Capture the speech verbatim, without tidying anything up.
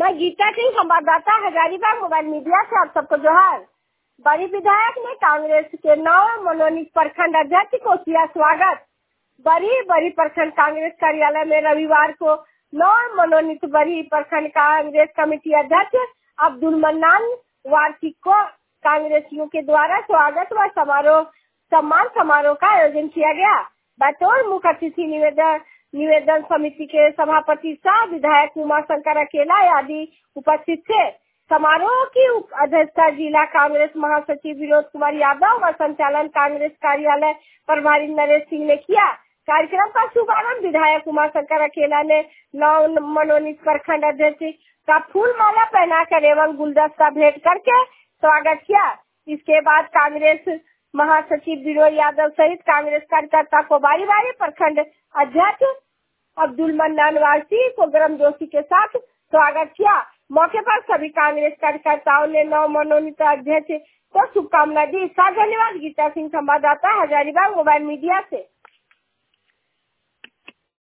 मैं गीता सिंह, संवाददाता Hazaribagh mobile media से आप सबको जोहार। बड़ी विधायक ने कांग्रेस के नव मनोनीत प्रखंड अध्यक्ष को किया स्वागत। बड़ी बड़ी प्रखंड कांग्रेस कार्यालय में रविवार को नव मनोनीत बड़ी प्रखंड कांग्रेस कमेटी अध्यक्ष अब्दुल मन्नान वार्षिक को कांग्रेसियों के द्वारा स्वागत व समारोह सम्मान समारोह का आयोजन किया गया। बतौर मुख्य अतिथि निवेदन निवेदन समिति के सभापति शाह, विधायक उमा शंकर अकेला आदि उपस्थित थे। समारोह की अध्यक्षता जिला कांग्रेस महासचिव विनोद कुमार यादव व संचालन कांग्रेस कार्यालय प्रभारी नरेश सिंह ने किया। कार्यक्रम का शुभारंभ विधायक उमा शंकर अकेला ने नव मनोनीत प्रखंड अध्यक्ष का फूल माला पहनाकर एवं गुलदस्ता भेंट करके स्वागत किया। इसके बाद कांग्रेस महासचिव विनोद यादव सहित कांग्रेस कार्यकर्ता को बारी बारी प्रखंड अध्यक्ष अब्दुल मन्नान वासी को गर्मजोशी के साथ स्वागत किया। मौके पर सभी कांग्रेस कार्यकर्ताओं ने नव मनोनीत अध्यक्ष को शुभकामनाएं दी। धन्यवाद। गीता सिंह, संवाददाता हजारीबाग मोबाइल मीडिया से।